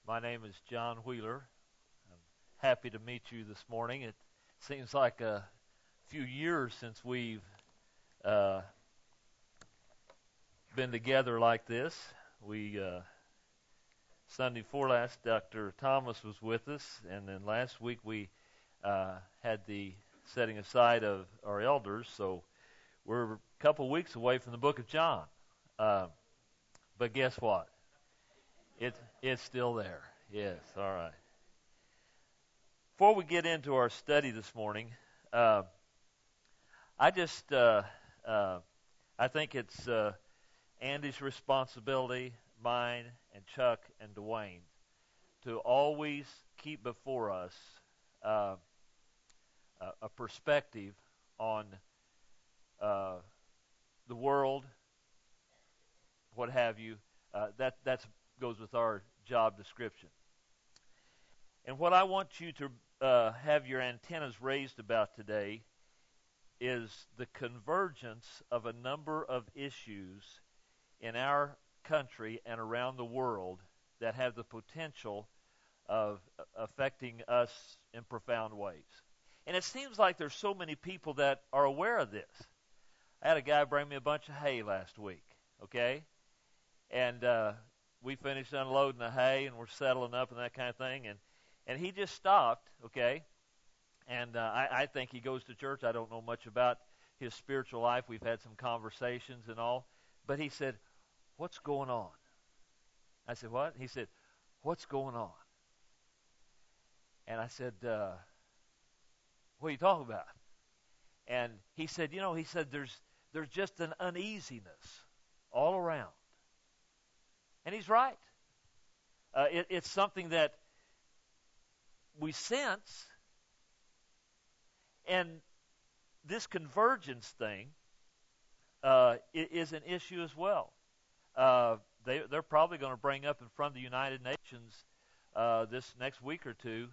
My name is John Wheeler. I'm happy to meet you this morning. It seems like a few years since we've uh, been together like this. We Sunday before last, Dr. Thomas was with us, and then last week we had the setting aside of our elders. So we're a couple weeks away from the book of John. Uh, but guess what? It's still there. Yes. All right. Before we get into our study this morning, uh, I just uh, I think it's Andy's responsibility, mine, and Chuck and Dwayne to always keep before us uh, a perspective on uh, the world, what have you. That goes with our job description. And what I want you to have your antennas raised about today is the convergence of a number of issues in our country and around the world that have the potential of affecting us in profound ways. And it seems like there's so many people that are aware of this. I had a guy bring me a bunch of hay last week, okay? And we finished unloading the hay and we're settling up and that kind of thing. And he just stopped, okay? And I think he goes to church. I don't know much about his spiritual life. We've had some conversations and all. But he said, "What's going on?" I said, "What?" He said, "What's going on?" And I said, "What are you talking about?" And he said, there's just an uneasiness all around. And he's right. It's something that we sense. And this convergence thing is an issue as well. They're probably going to bring up in front of the United Nations this next week or two,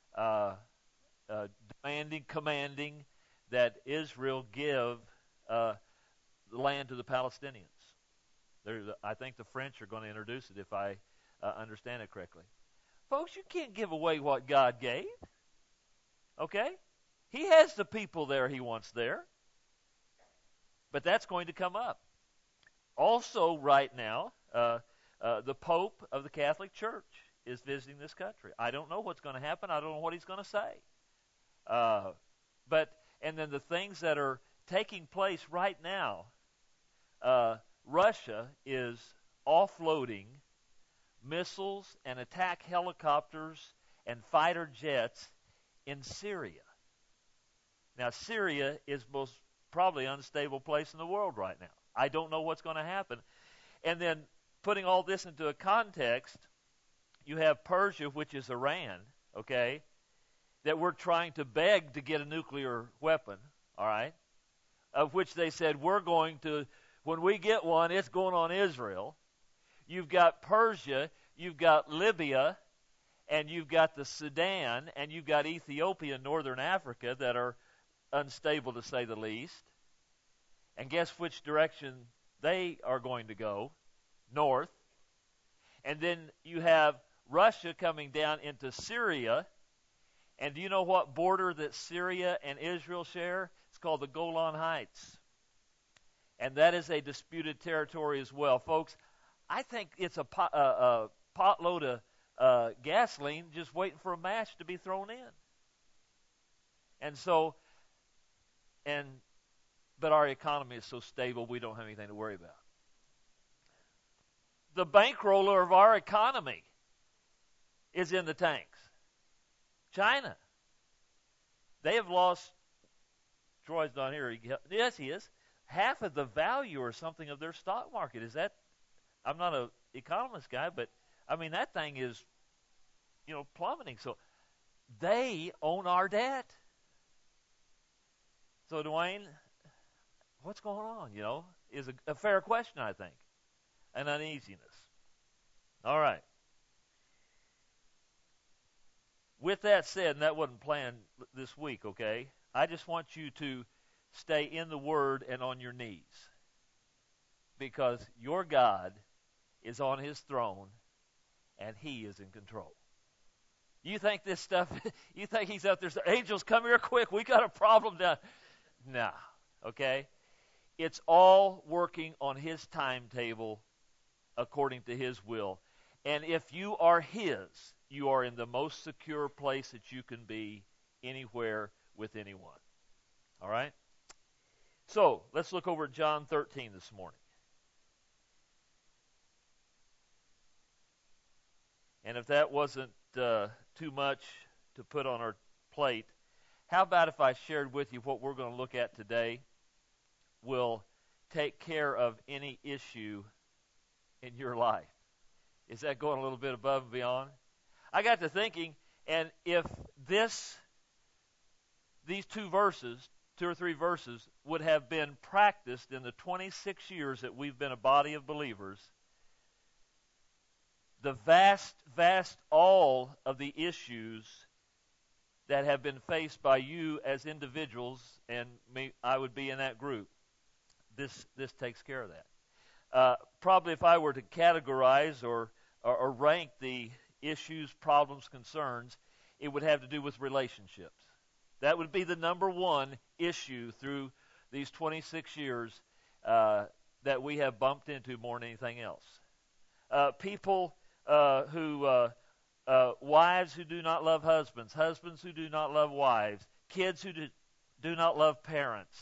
commanding that Israel give the land to the Palestinians. I think the French are going to introduce it, if I understand it correctly. Folks, you can't give away what God gave. Okay? He has the people there he wants there. But that's going to come up. Also, right now, the Pope of the Catholic Church is visiting this country. I don't know what's going to happen. I don't know what he's going to say. And then the things that are taking place right now, Russia is offloading missiles and attack helicopters and fighter jets in Syria. Now, Syria is most probably unstable place in the world right now. I don't know what's going to happen. And then putting all this into a context, you have Persia, which is Iran, okay, that we're trying to beg to get a nuclear weapon, all right, of which they said we're going to, when we get one, it's going on Israel. You've got Persia, you've got Libya, and you've got the Sudan, and you've got Ethiopia and Northern Africa that are unstable to say the least. And guess which direction they are going to go? North. And then you have Russia coming down into Syria. And do you know what border that Syria and Israel share? It's called the Golan Heights. And that is a disputed territory as well. Folks, I think it's a potload of gasoline just waiting for a match to be thrown in. But our economy is so stable, we don't have anything to worry about. The bankroller of our economy is in the tanks. China. They have lost, Troy's not here. Yes, he is. Half of the value or something of their stock market. Is that, I'm not an economist guy, but I mean, that thing is, plummeting. So they own our debt. So, Dwayne, what's going on, is a fair question, I think. An uneasiness. All right. With that said, and that wasn't planned this week, okay, I just want you to stay in the Word and on your knees. Because your God is on his throne, and He is in control. You think this stuff, you think He's out there saying, angels, come here quick, we got a problem down. Nah, okay? It's all working on His timetable according to His will. And if you are His, you are in the most secure place that you can be anywhere with anyone. All right? So, let's look over at John 13 this morning. And if that wasn't too much to put on our plate, how about if I shared with you what we're going to look at today will take care of any issue in your life? Is that going a little bit above and beyond? I got to thinking, and if these two or three verses, would have been practiced in the 26 years that we've been a body of believers, the vast all of the issues that have been faced by you as individuals, and me, I would be in that group, this takes care of that. Probably if I were to categorize or rank the issues, problems, concerns, it would have to do with relationships. That would be the number one issue through these 26 years that we have bumped into more than anything else. People wives who do not love husbands, husbands who do not love wives, kids who do not love parents,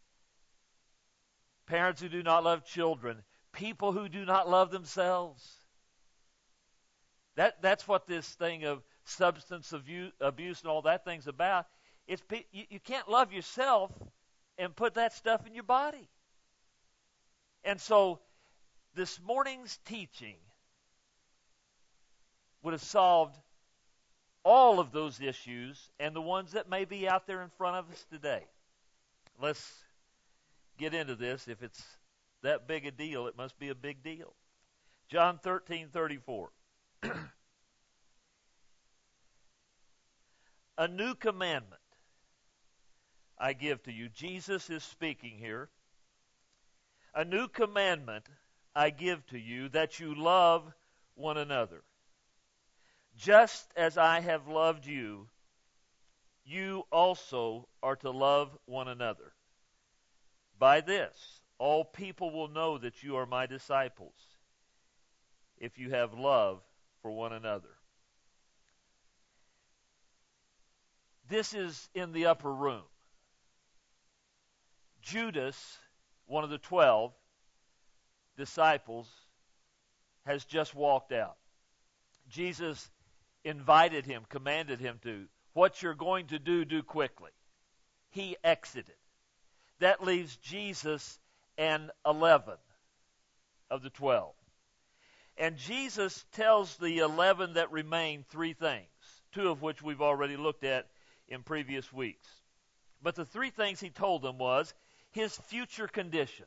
parents who do not love children, people who do not love themselves. That's what this thing of substance abuse and all that thing's about. You can't love yourself and put that stuff in your body. And so this morning's teaching would have solved all of those issues and the ones that may be out there in front of us today. Let's get into this. If it's that big a deal, it must be a big deal. John 13:34. A new commandment I give to you. Jesus is speaking here. A new commandment I give to you, that you love one another. Just as I have loved you, you also are to love one another. By this, all people will know that you are my disciples, if you have love for one another. This is in the upper room. Judas, one of the 12 disciples, has just walked out. Jesus invited him, commanded him to. What you're going to do quickly. He exited. That leaves Jesus and 11 of the 12. And Jesus tells the 11 that remain three things, two of which we've already looked at in previous weeks. But the three things he told them was his future condition.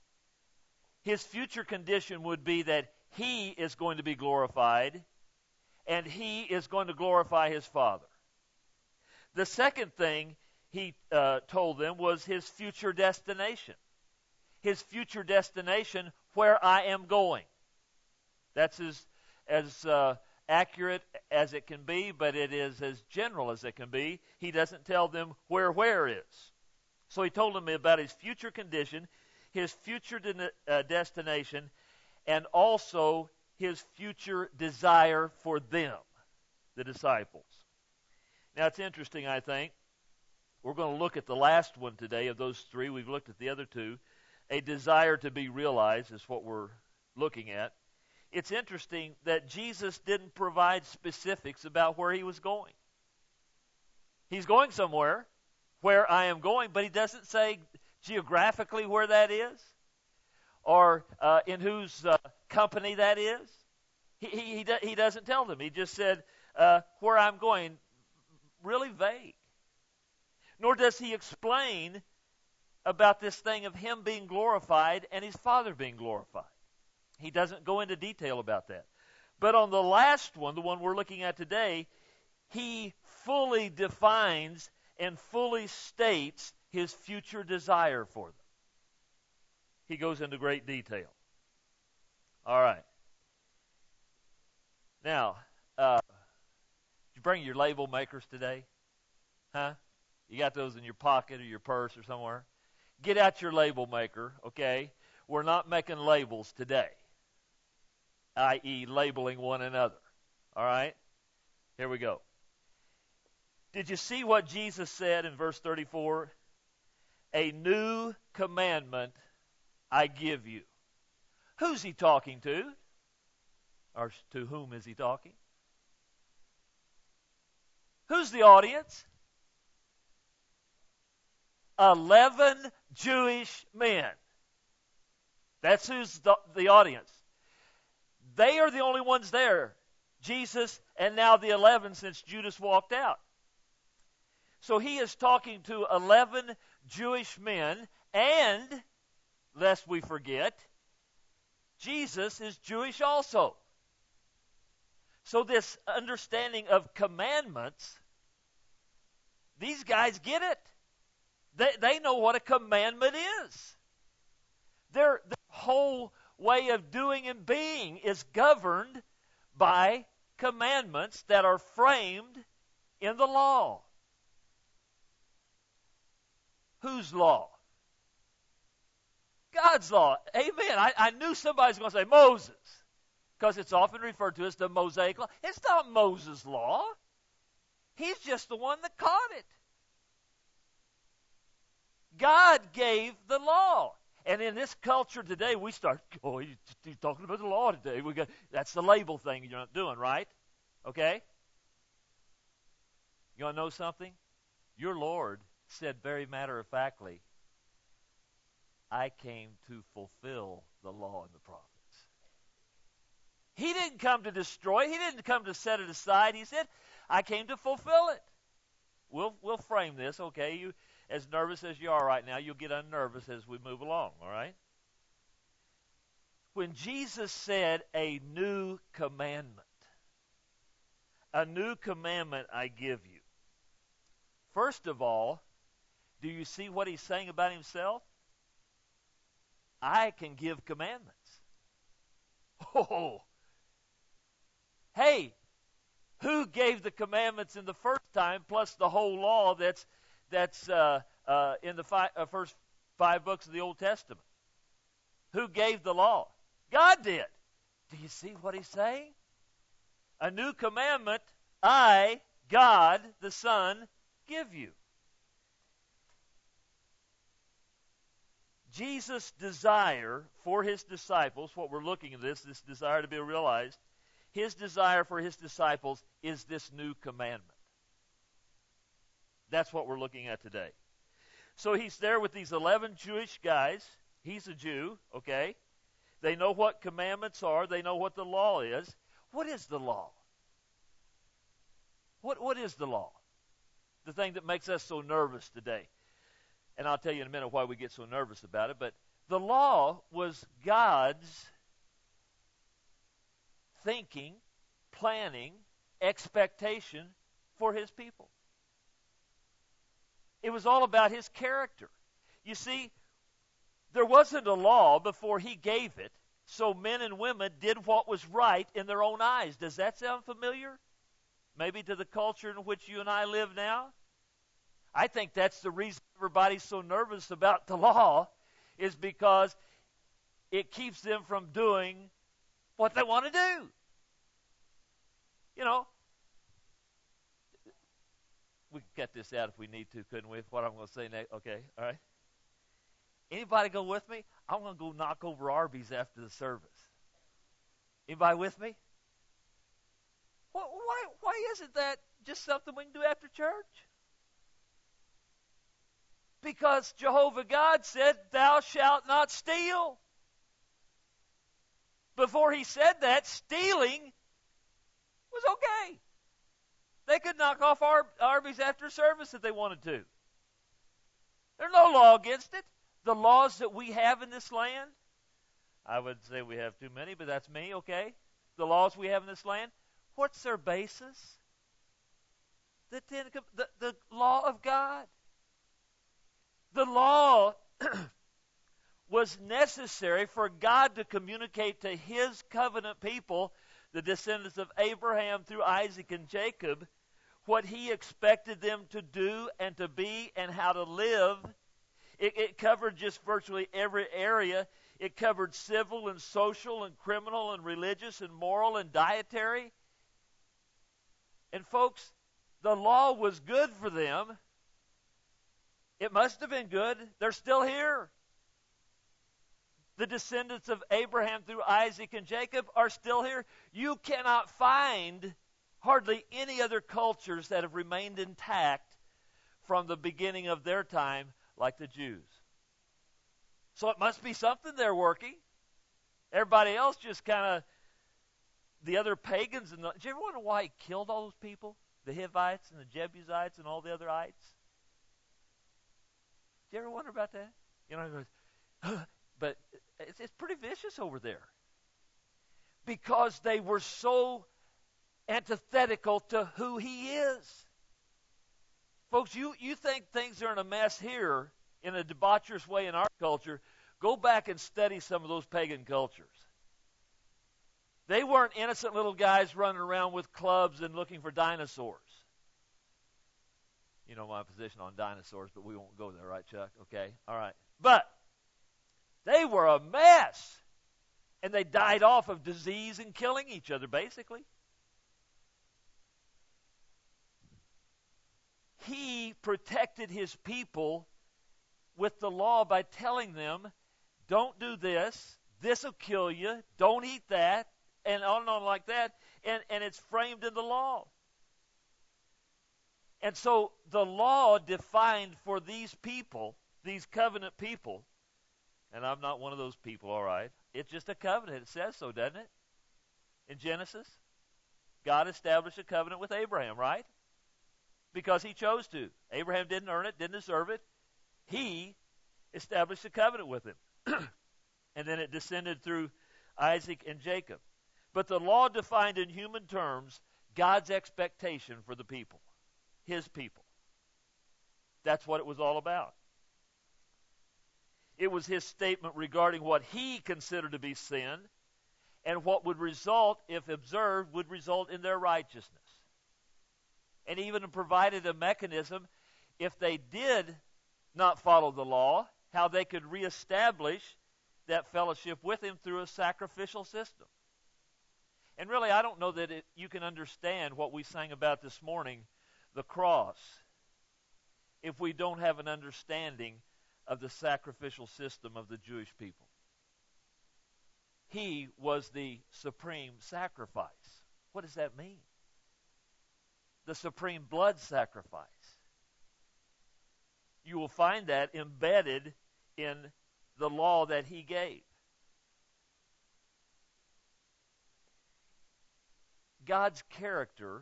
His future condition would be that he is going to be glorified and he is going to glorify his Father. The second thing he told them was his future destination. His future destination, where I am going. That's as accurate as it can be, but it is as general as it can be. He doesn't tell them where is. So he told them about his future condition, his future destination, and also his future desire for them, the disciples. Now it's interesting, I think. We're going to look at the last one today of those three. We've looked at the other two. A desire to be realized is what we're looking at. It's interesting that Jesus didn't provide specifics about where he was going. He's going somewhere, where I am going, but he doesn't say geographically where that is or in whose company that is. He doesn't tell them. He just said, where I'm going, really vague. Nor does he explain about this thing of him being glorified and his Father being glorified. He doesn't go into detail about that. But on the last one, the one we're looking at today, he fully defines and fully states his future desire for them. He goes into great detail. All right. Now, did you bring your label makers today? Huh? You got those in your pocket or your purse or somewhere? Get out your label maker, okay? We're not making labels today, i.e. labeling one another. All right? Here we go. Did you see what Jesus said in verse 34? A new commandment I give you. Who's he talking to? Or to whom is he talking? Who's the audience? 11 Jewish men. That's who's the audience. They are the only ones there. Jesus and now the 11 since Judas walked out. So he is talking to 11 Jewish men, and, lest we forget, Jesus is Jewish also. So this understanding of commandments, these guys get it. They know what a commandment is. Their whole way of doing and being is governed by commandments that are framed in the law. Whose law? God's law. Amen. I knew somebody was going to say Moses, because it's often referred to as the Mosaic law. It's not Moses' law. He's just the one that caught it. God gave the law. And in this culture today, we start, he's talking about the law today. That's the label thing you're not doing, right? Okay? You want to know something? Your Lord said very matter-of-factly, I came to fulfill the law and the prophets. He didn't come to destroy. He didn't come to set it aside. He said, I came to fulfill it. We'll frame this, okay? You, as nervous as you are right now, you'll get unnervous as we move along, all right? When Jesus said a new commandment I give you. First of all, do you see what he's saying about himself? I can give commandments. Oh, hey, who gave the commandments in the first time, plus the whole law that's in the first 5 books of the Old Testament? Who gave the law? God did. Do you see what he's saying? A new commandment I, God the Son, give you. Jesus' desire for his disciples, what we're looking at this desire to be realized, his desire for his disciples is this new commandment. That's what we're looking at today. So he's there with these 11 Jewish guys. He's a Jew, okay? They know what commandments are. They know what the law is. What is the law? What is the law? The thing that makes us so nervous today. And I'll tell you in a minute why we get so nervous about it. But the law was God's thinking, planning, expectation for his people. It was all about his character. You see, there wasn't a law before he gave it, so men and women did what was right in their own eyes. Does that sound familiar? Maybe to the culture in which you and I live now? I think that's the reason everybody's so nervous about the law, is because it keeps them from doing what they want to do. You know, we can cut this out if we need to, couldn't we? What I'm going to say next. Okay, all right. Anybody go with me? I'm going to go knock over Arby's after the service. Anybody with me? Why isn't that just something we can do after church? Because Jehovah God said, thou shalt not steal. Before he said that, stealing was okay. They could knock off Arby's after service if they wanted to. There's no law against it. The laws that we have in this land, I would say we have too many, but that's me, okay? The laws we have in this land, what's their basis? The law of God. The law was necessary for God to communicate to his covenant people the descendants of Abraham through Isaac and Jacob, what he expected them to do and to be and how to live. It covered just virtually every area. It covered civil and social and criminal and religious and moral and dietary. And folks, the law was good for them. It must have been good. They're still here. The descendants of Abraham through Isaac and Jacob are still here. You cannot find hardly any other cultures that have remained intact from the beginning of their time like the Jews. So it must be something they're working. Everybody else just kind of, the other pagans. Did you ever wonder why he killed all those people? The Hivites and the Jebusites and all the other ites? Did you ever wonder about that? You know, he goes, but it's pretty vicious over there. Because they were so antithetical to who he is. Folks, you think things are in a mess here in a debaucherous way in our culture. Go back and study some of those pagan cultures. They weren't innocent little guys running around with clubs and looking for dinosaurs. You know my position on dinosaurs, but we won't go there, right, Chuck? Okay, all right. But they were a mess. And they died off of disease and killing each other, basically. He protected his people with the law by telling them, don't do this, this will kill you, don't eat that, and on like that, and it's framed in the law. And so the law defined for these people, these covenant people, and I'm not one of those people, all right, it's just a covenant. It says so, doesn't it? In Genesis, God established a covenant with Abraham, right? Because he chose to. Abraham didn't earn it, didn't deserve it. He established a covenant with him. And then it descended through Isaac and Jacob. But the law defined in human terms God's expectation for the people, his people. That's what it was all about. It was his statement regarding what he considered to be sin and what would result, if observed, would result in their righteousness. And even provided a mechanism, if they did not follow the law, how they could reestablish that fellowship with him through a sacrificial system. And really, I don't know that you can understand what we sang about this morning, the cross, if we don't have an understanding of the sacrificial system of the Jewish people. He was the supreme sacrifice. What does that mean? The supreme blood sacrifice. You will find that embedded in the law that he gave. God's character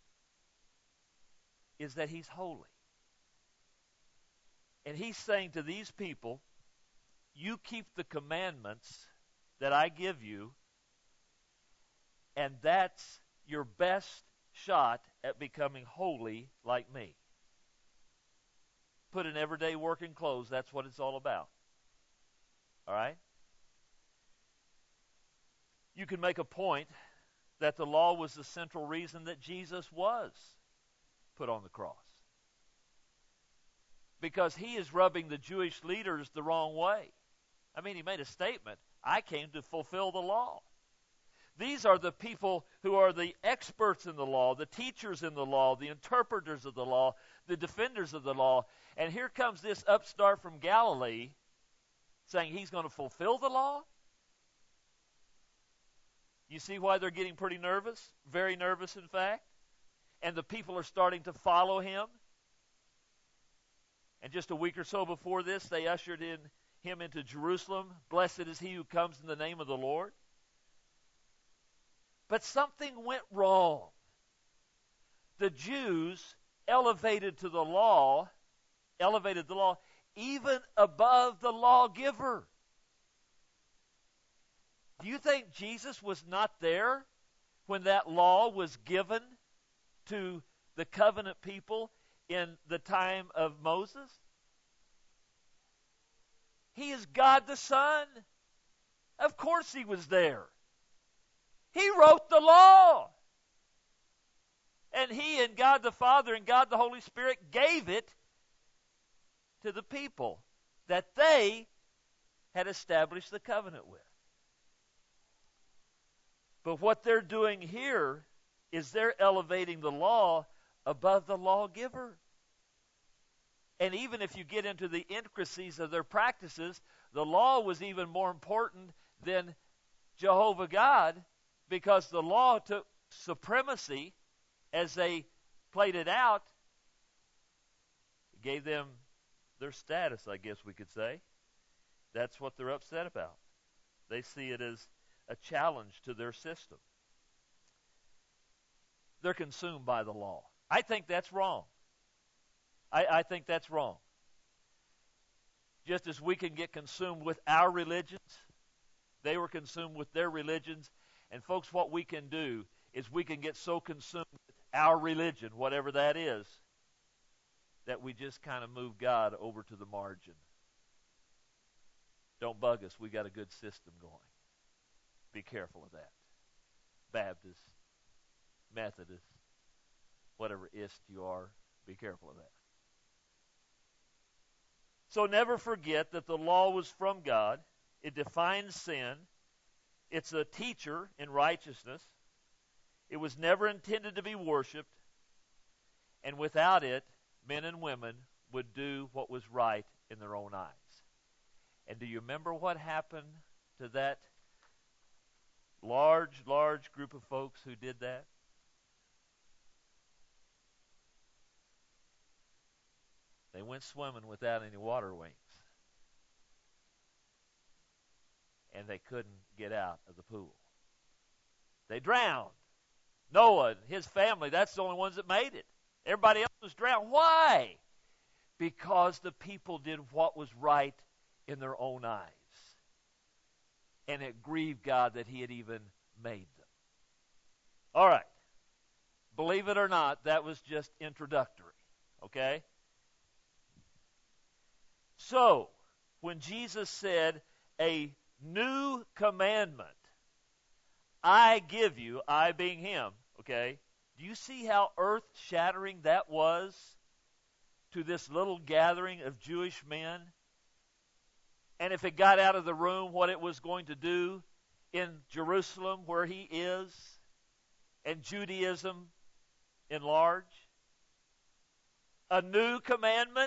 is that he's holy. And he's saying to these people, you keep the commandments that I give you, and that's your best shot at becoming holy like me. Put in everyday working clothes, that's what it's all about. All right? You can make a point that the law was the central reason that Jesus was put on the cross. Because he is rubbing the Jewish leaders the wrong way. I mean, he made a statement, I came to fulfill the law. These are the people who are the experts in the law, the teachers in the law, the interpreters of the law, the defenders of the law. And here comes this upstart from Galilee saying he's going to fulfill the law? You see why they're getting pretty nervous? Very nervous, in fact. And the people are starting to follow him. And just a week or so before this, they ushered him into Jerusalem. Blessed is he who comes in the name of the Lord. But something went wrong. The Jews elevated the law even above the lawgiver. Do you think Jesus was not there when that law was given to the covenant people in the time of Moses? He is God the Son. Of course he was there. He wrote the law. And he and God the Father and God the Holy Spirit gave it to the people that they had established the covenant with. But what they're doing here is they're elevating the law above the lawgiver. And even if you get into the intricacies of their practices, the law was even more important than Jehovah God, because the law took supremacy as they played it out. It gave them their status, I guess we could say. That's what they're upset about. They see it as a challenge to their system. They're consumed by the law. I think that's wrong. I think that's wrong. Just as we can get consumed with our religions, they were consumed with their religions. And folks, what we can do is we can get so consumed with our religion, whatever that is, that we just kind of move God over to the margin. Don't bug us. We got a good system going. Be careful of that. Baptist, Methodist, whatever ist you are, be careful of that. So never forget that the law was from God. It defines sin. It's a teacher in righteousness. It was never intended to be worshipped. And without it, men and women would do what was right in their own eyes. And do you remember what happened to that large group of folks who did that? They went swimming without any water wings. And they couldn't get out of the pool. They drowned. Noah and his family, that's the only ones that made it. Everybody else was drowned. Why? Because the people did what was right in their own eyes. And it grieved God that he had even made them. All right. Believe it or not, that was just introductory. Okay? So, when Jesus said, a new commandment I give you, I being him, okay, do you see how earth-shattering that was to this little gathering of Jewish men? And if it got out of the room, what it was going to do in Jerusalem, where he is, and Judaism in large? A new commandment?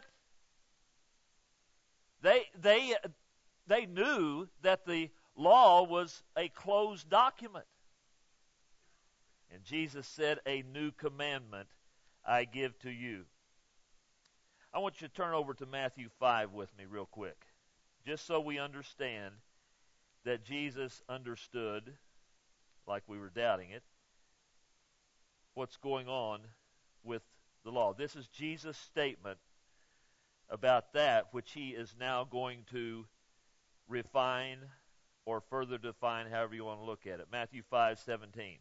They knew that the law was a closed document. And Jesus said, a new commandment I give to you. I want you to turn over to Matthew 5 with me real quick, just so we understand that Jesus understood, like we were doubting it, what's going on with the law. This is Jesus' statement about that which he is now going to refine or further define, however you want to look at it. Matthew 5:17.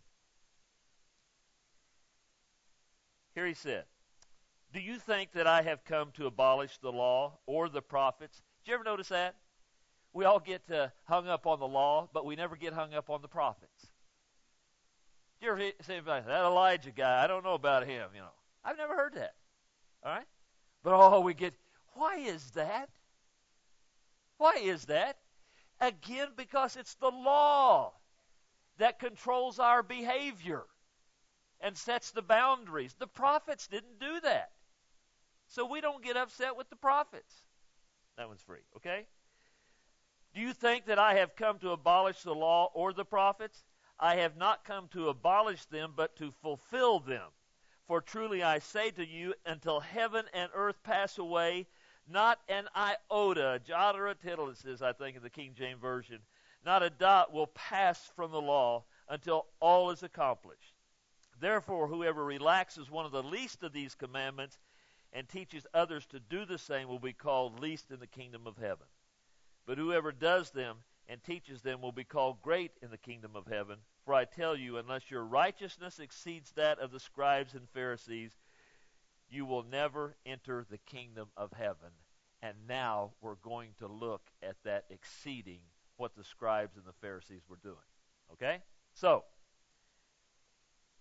Here he said, do you think that I have come to abolish the law or the prophets? Did you ever notice that? We all get hung up on the law, but we never get hung up on the prophets. Did you ever say about that Elijah guy? I don't know about him, you know. I've never heard that. All right? But we get, why is that? Why is that? Again, because it's the law that controls our behavior and sets the boundaries. The prophets didn't do that. So we don't get upset with the prophets. That one's free, okay? Do you think that I have come to abolish the law or the prophets? I have not come to abolish them, but to fulfill them. For truly I say to you, until heaven and earth pass away, not an iota, a jot or a tittle, it says, I think, in the King James Version, not a dot will pass from the law until all is accomplished. Therefore, whoever relaxes one of the least of these commandments and teaches others to do the same will be called least in the kingdom of heaven. But whoever does them and teaches them will be called great in the kingdom of heaven. For I tell you, unless your righteousness exceeds that of the scribes and Pharisees, you will never enter the kingdom of heaven. And now we're going to look at that exceeding what the scribes and the Pharisees were doing. Okay? So,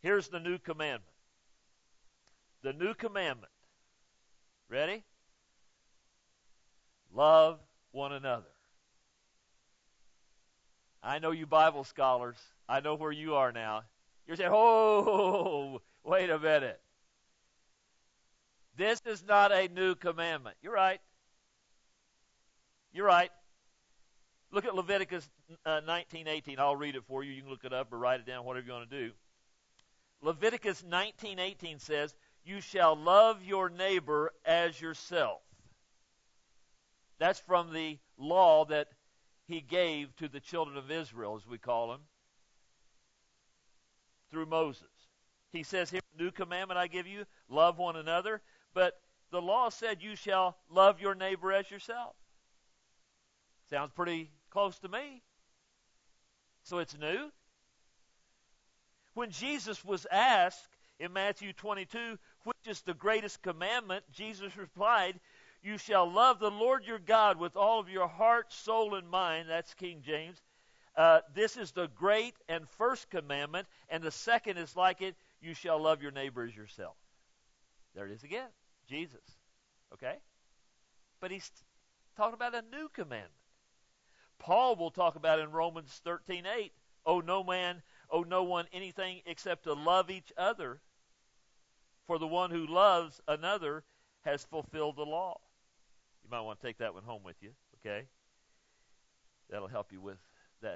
Here's the new commandment. The new commandment. Ready? Love one another. I know you Bible scholars. I know where you are now. You're saying, oh, wait a minute. This is not a new commandment. You're right. You're right. Look at Leviticus 19:18. I'll read it for you. You can look it up or write it down, whatever you want to do. Leviticus 19:18 says, you shall love your neighbor as yourself. That's from the law that he gave to the children of Israel, as we call them, through Moses. He says here, new commandment I give you, love one another. But the law said you shall love your neighbor as yourself. Sounds pretty close to me. So it's new. When Jesus was asked in Matthew 22, which is the greatest commandment, Jesus replied, you shall love the Lord your God with all of your heart, soul, and mind. That's King James. This is the great and first commandment, and the second is like it, you shall love your neighbor as yourself. There it is again, Jesus. Okay? But he's talking about a new commandment. Paul will talk about in Romans 13:8, owe no one anything except to love each other, for the one who loves another has fulfilled the law. You might want to take that one home with you, okay? That'll help you with that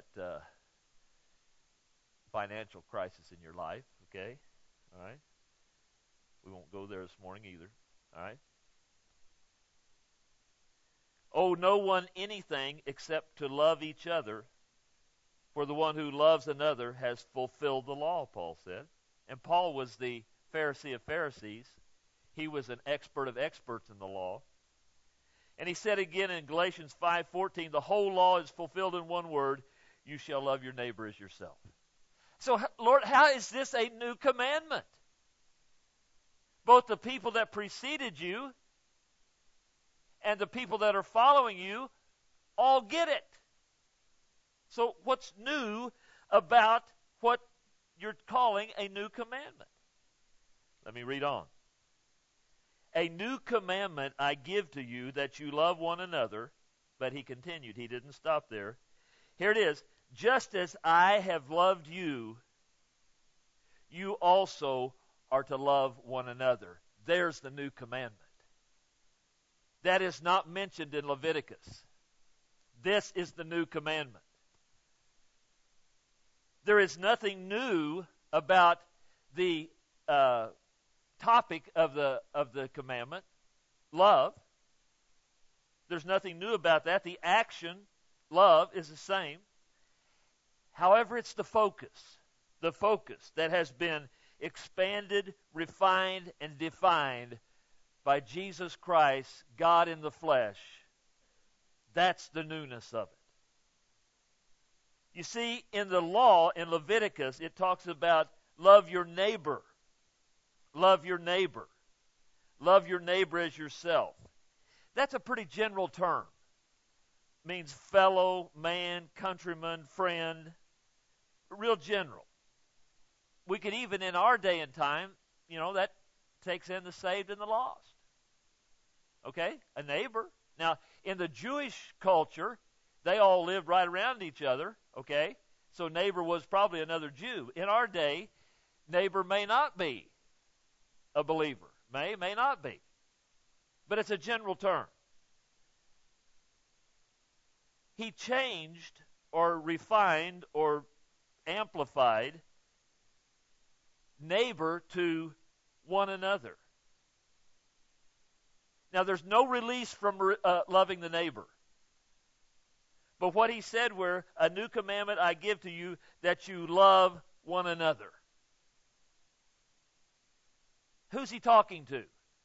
financial crisis in your life, okay? All right? We won't go there this morning either, all right? Owe no one anything except to love each other, for the one who loves another has fulfilled the law, Paul said. And Paul was the Pharisee of Pharisees. He was an expert of experts in the law. And he said again in Galatians 5:14, the whole law is fulfilled in one word, you shall love your neighbor as yourself. So, Lord, how is this a new commandment? Both the people that preceded you and the people that are following you all get it. So what's new about what you're calling a new commandment? Let me read on. A new commandment I give to you, that you love one another. But he continued. He didn't stop there. Here it is. Just as I have loved you, you also are to love one another. There's the new commandment. That is not mentioned in Leviticus. This is the new commandment. There is nothing new about the topic of the commandment, love. There's nothing new about that. The action, love, is the same. However, it's the focus that has been expanded, refined, and defined by Jesus Christ, God in the flesh. That's the newness of it. You see, in the law, in Leviticus, it talks about love your neighbor. Love your neighbor. Love your neighbor as yourself. That's a pretty general term. It means fellow, man, countryman, friend. Real general. We could even in our day and time, that takes in the saved and the lost. Okay? A neighbor. Now, in the Jewish culture, they all lived right around each other. Okay? So neighbor was probably another Jew. In our day, neighbor may not be a believer. May not be. But it's a general term. He changed or refined or amplified neighbor to one another. Now, there's no release from loving the neighbor. But what he said were, a new commandment I give to you, that you love one another. Who's he talking to?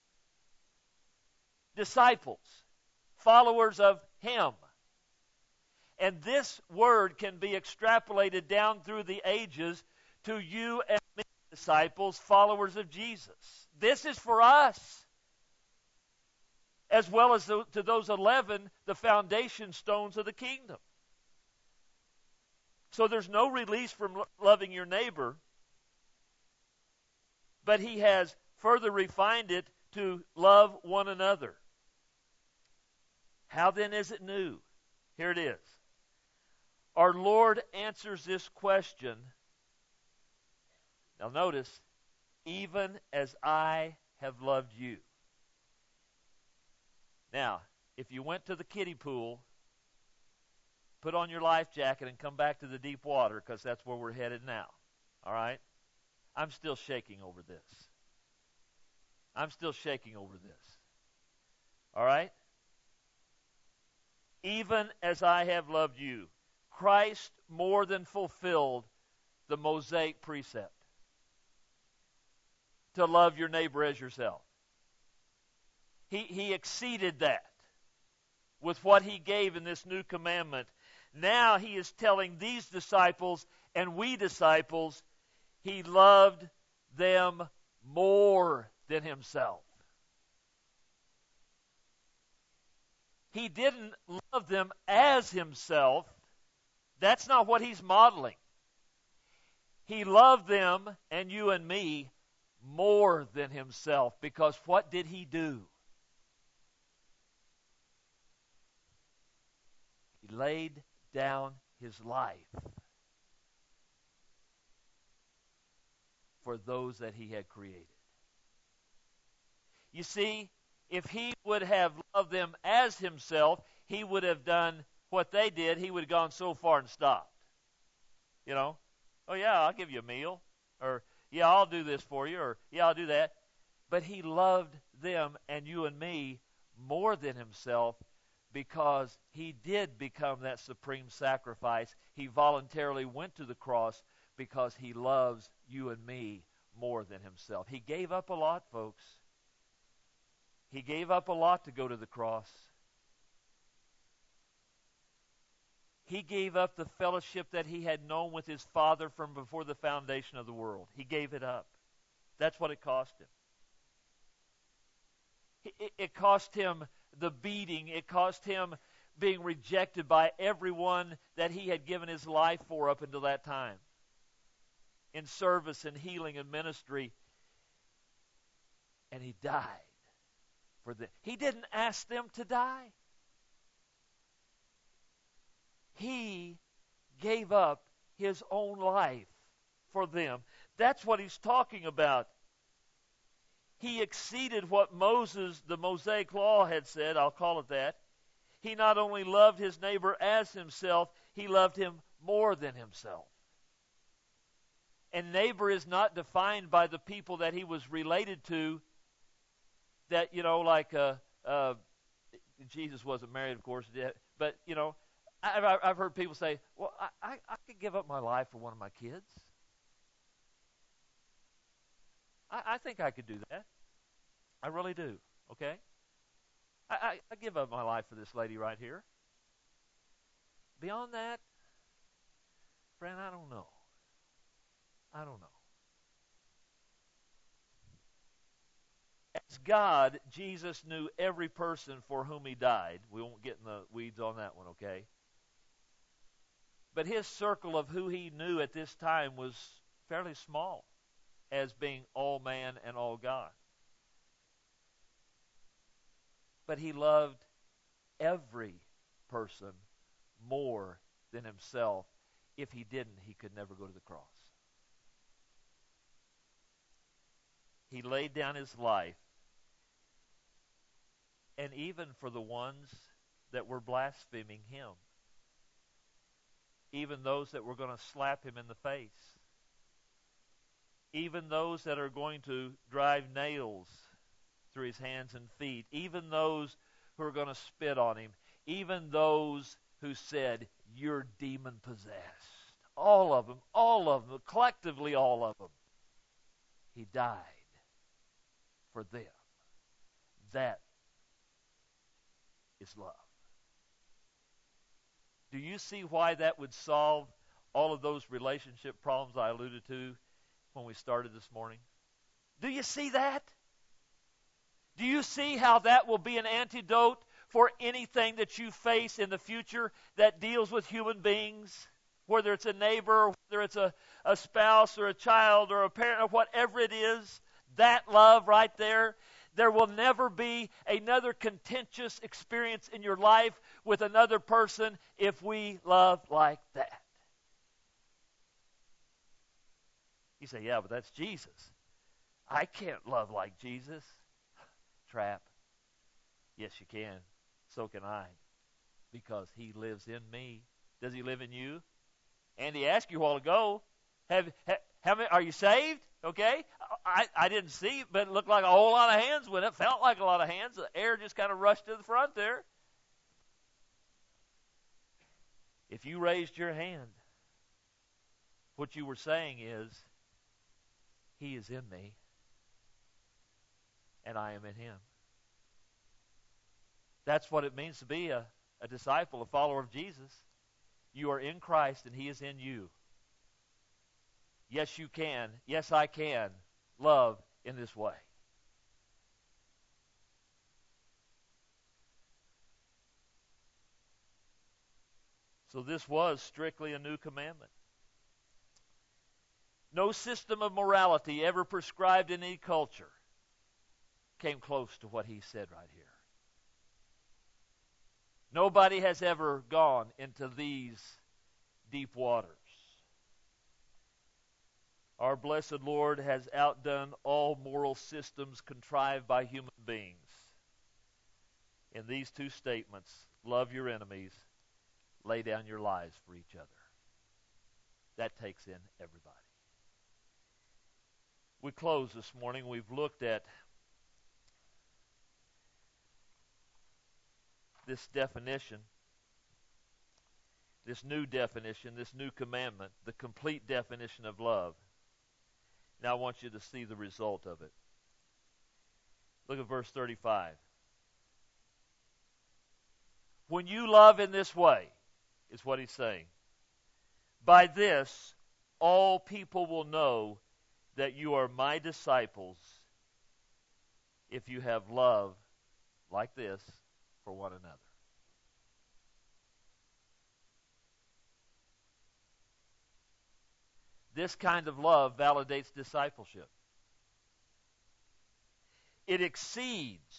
Disciples, followers of him. And this word can be extrapolated down through the ages to you and me, disciples, followers of Jesus. This is for us, as well as to those 11, the foundation stones of the kingdom. So there's no release from loving your neighbor but he has further refined it to love one another. How then is it new? Here it is. Our Lord answers this question. Now notice, even as I have loved you. Now, if you went to the kiddie pool, put on your life jacket and come back to the deep water, because that's where we're headed now. All right? I'm still shaking over this. I'm still shaking over this. All right? Even as I have loved you. Christ more than fulfilled the Mosaic precept to love your neighbor as yourself. He exceeded that with what he gave in this new commandment. Now he is telling these disciples and we disciples, he loved them more than himself. He didn't love them as himself. That's not what he's modeling. He loved them and you and me more than himself, because what did he do? He laid down his life for those that he had created. You see, if he would have loved them as himself, he would have done what they did. He would have gone so far and stopped. You know, oh yeah, I'll give you a meal, or yeah, I'll do this for you, or yeah, I'll do that. But he loved them and you and me more than himself, because he did become that supreme sacrifice. He voluntarily went to the cross because he loves you and me more than himself. He gave up a lot, folks. He gave up a lot to go to the cross. He gave up the fellowship that he had known with his Father from before the foundation of the world. He gave it up. That's what it cost him. It cost him the beating. It cost him being rejected by everyone that he had given his life for up until that time, in service and healing and ministry. And he died for them. He didn't ask them to die. He gave up his own life for them. That's what he's talking about. He exceeded what Moses, the Mosaic law, had said. I'll call it that. He not only loved his neighbor as himself, he loved him more than himself. And neighbor is not defined by the people that he was related to. That, you know, like Jesus wasn't married, of course, but, you know, I've heard people say, well, I could give up my life for one of my kids. I think I could do that. I really do, okay? I give up my life for this lady right here. Beyond that, friend, I don't know. I don't know. As God, Jesus knew every person for whom he died. We won't get in the weeds on that one, okay? But his circle of who he knew at this time was fairly small, as being all man and all God. But he loved every person more than himself. If he didn't, he could never go to the cross. He laid down his life, and even for the ones that were blaspheming him, even those that were going to slap him in the face, even those that are going to drive nails through his hands and feet, even those who are going to spit on him, even those who said, you're demon-possessed. All of them, collectively all of them. He died for them. That is love. Do you see why that would solve all of those relationship problems I alluded to when we started this morning? Do you see that? Do you see how that will be an antidote for anything that you face in the future that deals with human beings? Whether it's a neighbor, or whether it's a spouse or a child or a parent or whatever it is that love right there, there will never be another contentious experience in your life with another person if we love like that. You say, yeah, but that's Jesus. I can't love like Jesus. Trap. Yes, you can. So can I. Because he lives in me. Does he live in you? Andy asked you a while ago, how many, are you saved? Okay. I didn't see it, but it looked like a whole lot of hands went up. Felt like a lot of hands. The air just kind of rushed to the front there. If you raised your hand, what you were saying is, he is in me, and I am in him. That's what it means to be a disciple, a follower of Jesus. You are in Christ, and he is in you. Yes, you can. Yes, I can love in this way. So this was strictly a new commandment. No system of morality ever prescribed in any culture came close to what he said right here. Nobody has ever gone into these deep waters. Our blessed Lord has outdone all moral systems contrived by human beings. In these two statements, love your enemies, lay down your lives for each other. That takes in everybody. We close this morning. We've looked at this definition, this new definition, this new commandment, the complete definition of love. Now I want you to see the result of it. Look at verse 35. When you love in this way, is what he's saying. By this, all people will know that you are my disciples if you have love like this for one another. This kind of love validates discipleship. It exceeds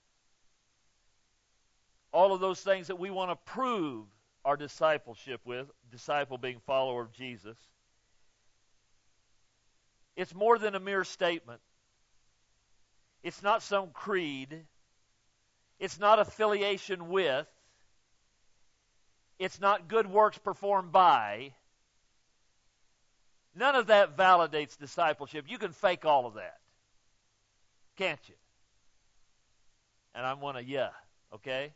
all of those things that we want to prove our discipleship with, disciple being follower of Jesus. It's more than a mere statement. It's not some creed. It's not affiliation with. It's not good works performed by. None of that validates discipleship. You can fake all of that. Can't you? And I'm one of you, okay?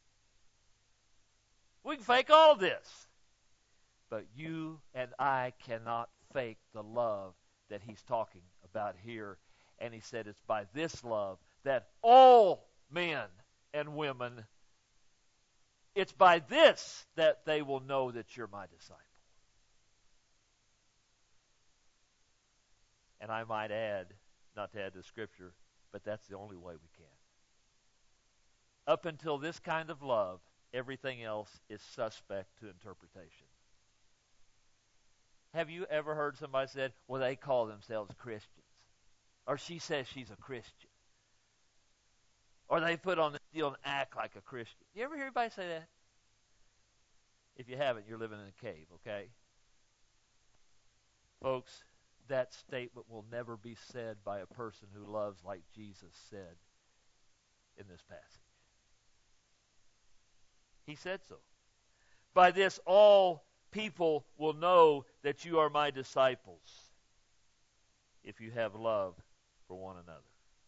We can fake all of this. But you and I cannot fake the love that he's talking about here. And he said it's by this love that all men and women, it's by this that they will know that you're my disciple. And I might add, not to add to Scripture, but that's the only way we can. Up until this kind of love, everything else is suspect to interpretation. Have you ever heard somebody say, well, they call themselves Christians? Or she says she's a Christian. Or they put on the deal and act like a Christian. You ever hear anybody say that? If you haven't, you're living in a cave, okay? Folks, that statement will never be said by a person who loves like Jesus said in this passage. He said so. By this, all people will know that you are my disciples if you have love for one another.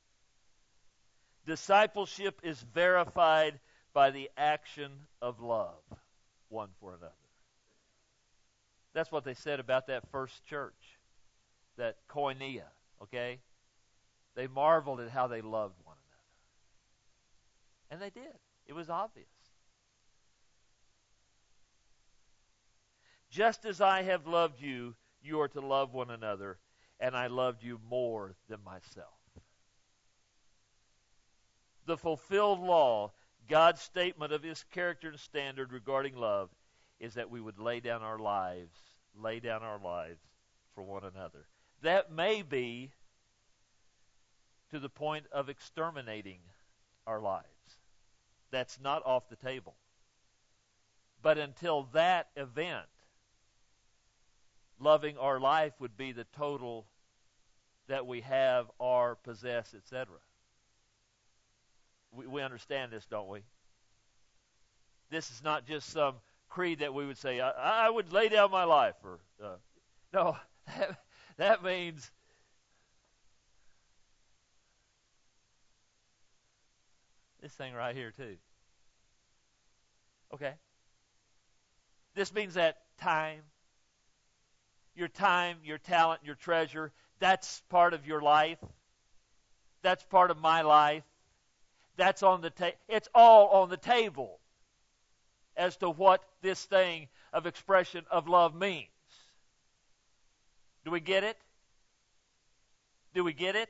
Discipleship is verified by the action of love one for another. That's what they said about that first church, that koinonia, okay? They marveled at how they loved one another. And they did. It was obvious. Just as I have loved you, you are to love one another, and I loved you more than myself. The fulfilled law, God's statement of his character and standard regarding love, is that we would lay down our lives for one another. That may be to the point of exterminating our lives. That's not off the table. But until that event, loving our life would be the total that we have or possess, etc. We understand this, don't we? This is not just some creed that we would say, I would lay down my life. Or no, that means this thing right here too. Okay? This means that time, your talent, your treasure, that's part of your life. That's part of my life. That's on the it's all on the table as to what this thing of expression of love means. Do we get it? Do we get it?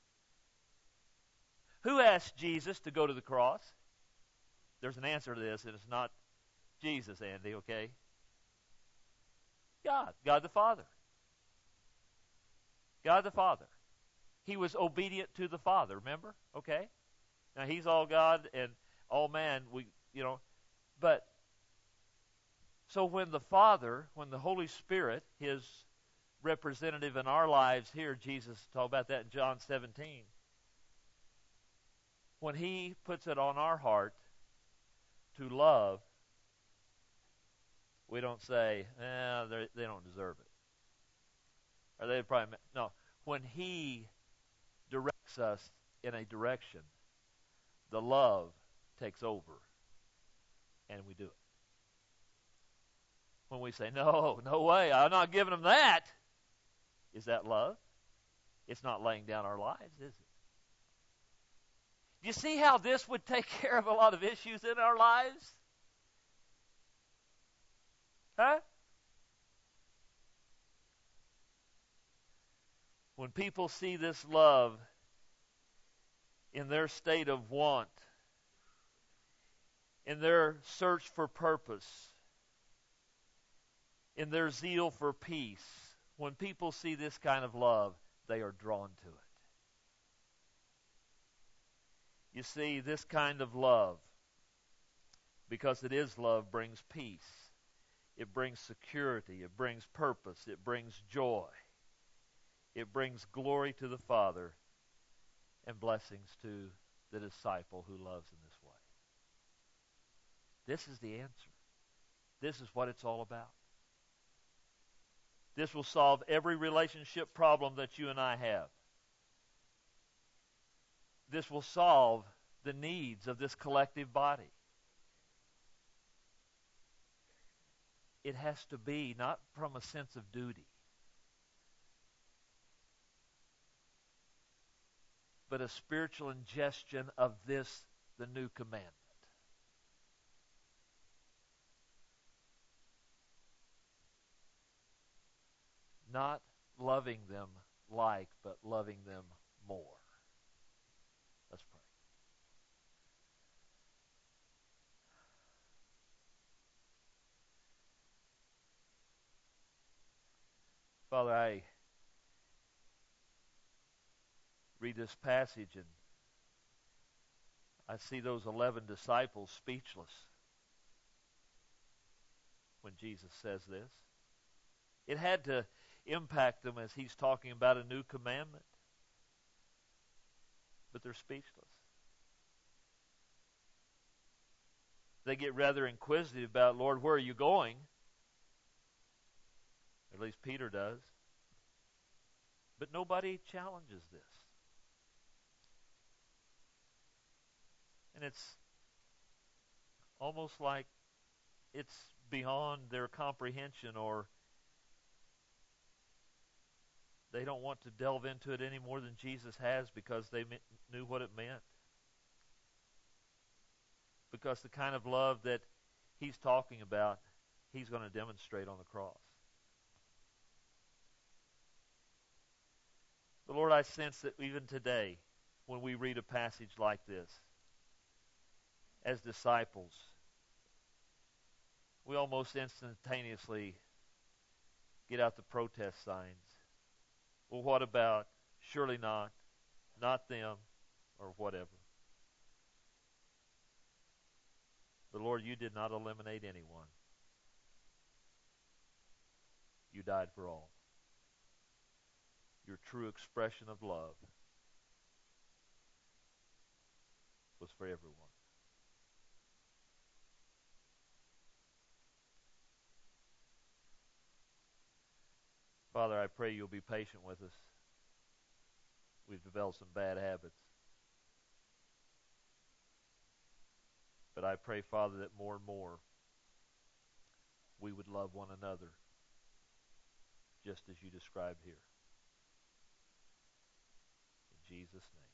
Who asked Jesus to go to the cross? There's an answer to this, and it's not Jesus, Andy, okay? God the Father. God the Father. He was obedient to the Father, remember? Okay? Now, he's all God and all man, but so when the Father, when the Holy Spirit, his representative in our lives here, Jesus talked about that in John 17, when he puts it on our heart to love, we don't say, they don't deserve it. Or they probably, no. When he directs us in a direction, the love takes over, and we do it. When we say, no way, I'm not giving them that, is that love? It's not laying down our lives, is it? Do you see how this would take care of a lot of issues in our lives? Huh? When people see this love in their state of want, in their search for purpose, in their zeal for peace, when people see this kind of love, they are drawn to it. You see, this kind of love, because it is love, brings peace. It brings security. It brings purpose. It brings joy. It brings glory to the Father and blessings to the disciple who loves in this way. This is the answer. This is what it's all about. This will solve every relationship problem that you and I have. This will solve the needs of this collective body. It has to be not from a sense of duty, but a spiritual ingestion of this, the new commandment. Not loving them like, but loving them more. Let's pray. Father, I read this passage and I see those 11 disciples speechless when Jesus says this. It had to impact them as he's talking about a new commandment. But they're speechless. They get rather inquisitive about, Lord, where are you going? At least Peter does. But nobody challenges this. And it's almost like it's beyond their comprehension, or they don't want to delve into it any more than Jesus has because they knew what it meant. Because the kind of love that he's talking about, he's going to demonstrate on the cross. But Lord, I sense that even today, when we read a passage like this, as disciples, we almost instantaneously get out the protest signs. Well, what about? Surely not. not them, or whatever. But Lord, you did not eliminate anyone. You died for all. Your true expression of love was for everyone. Father, I pray you'll be patient with us. We've developed some bad habits. But I pray, Father, that more and more we would love one another just as you described here. In Jesus' name.